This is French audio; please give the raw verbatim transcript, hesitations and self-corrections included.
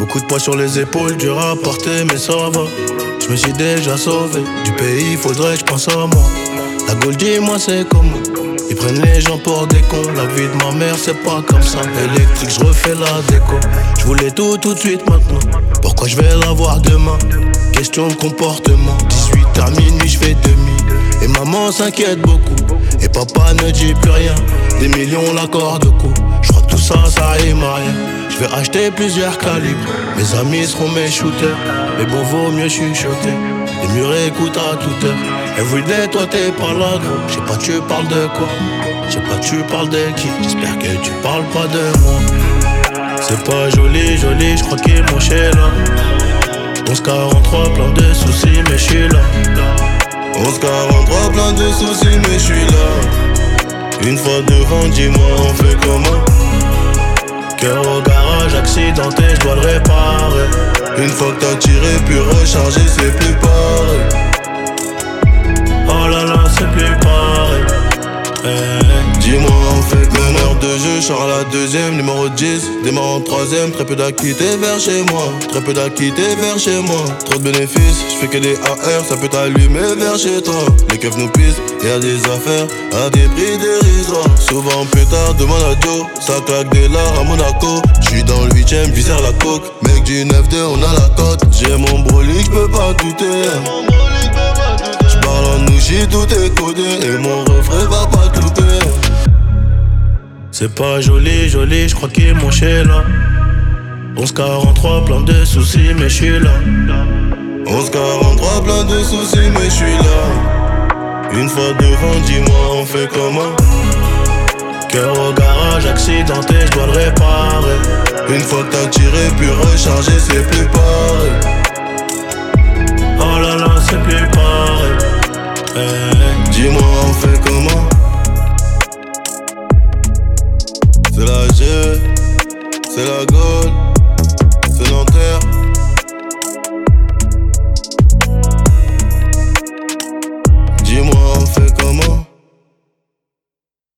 Beaucoup de poids sur les épaules, dur à porter, mais ça va. Je me suis déjà sauvé du pays, faudrait que je pense à moi. La Gaule, dis-moi c'est comment. Ils prennent les gens pour des cons. La vie de ma mère c'est pas comme ça. Électrique, je refais la déco. Je voulais tout tout de suite maintenant. Pourquoi je vais l'avoir demain? Question de comportement. dix-huit à minuit, je fais demi. Et maman s'inquiète beaucoup. Et papa ne dit plus rien. Des millions l'accord de coup. Je crois que tout ça, ça rime à rien. Je vais acheter plusieurs calibres. Mes amis seront mes shooters. Mais bon, vaut mieux chuchoter. Les murs écoutent à toute heure. Everyday, toi t'es pas là, gros. J'sais pas, tu parles de quoi. J'sais pas, tu parles de qui. J'espère que tu parles pas de moi. C'est pas joli, joli, j'crois qu'ils m'ont chez là. onze quarante-trois, plein de soucis, mais j'suis là. onze quarante-trois, plein de soucis, mais j'suis là. Une fois devant, dis-moi, on fait comment? Cœur au garage, accidenté, j'dois le réparer. Une fois que t'as tiré, puis rechargé, c'est plus pareil. Oh là là, c'est plus pareil. Hey. Dis-moi, on fait meneur de jeu, Charles à la deuxième, numéro dix. Démarre en troisième, très peu d'acquittés vers chez moi. Très peu d'acquittés vers chez moi. Trop de bénéfices, j'fais que des A R, ça peut t'allumer vers chez toi. Les keufs nous pissent, y'a des affaires à des prix dérisoires. Souvent pétard, demande à Joe, ça claque des lards à Monaco. J'suis dans le huitième, visère la coke. Mec du neuf deux, on a la cote. J'ai mon brolic, j'peux pas douter. J'parle en nouchi, tout est codé. Et mon refrain va pas douter. C'est pas joli, joli, j'crois qu'ils m'ont chez là. onze quarante-trois, plein de soucis, mais j'suis là. onze quarante-trois, plein de soucis, mais j'suis là. Une fois devant, dis-moi, on fait comment? Cœur au garage, accidenté, j'dois le réparer. Une fois que t'as tiré, puis rechargé, c'est plus pareil. Oh là là, c'est plus pareil. Hey. Dis-moi, on fait comment? C'est la G, c'est la Gaule, c'est notre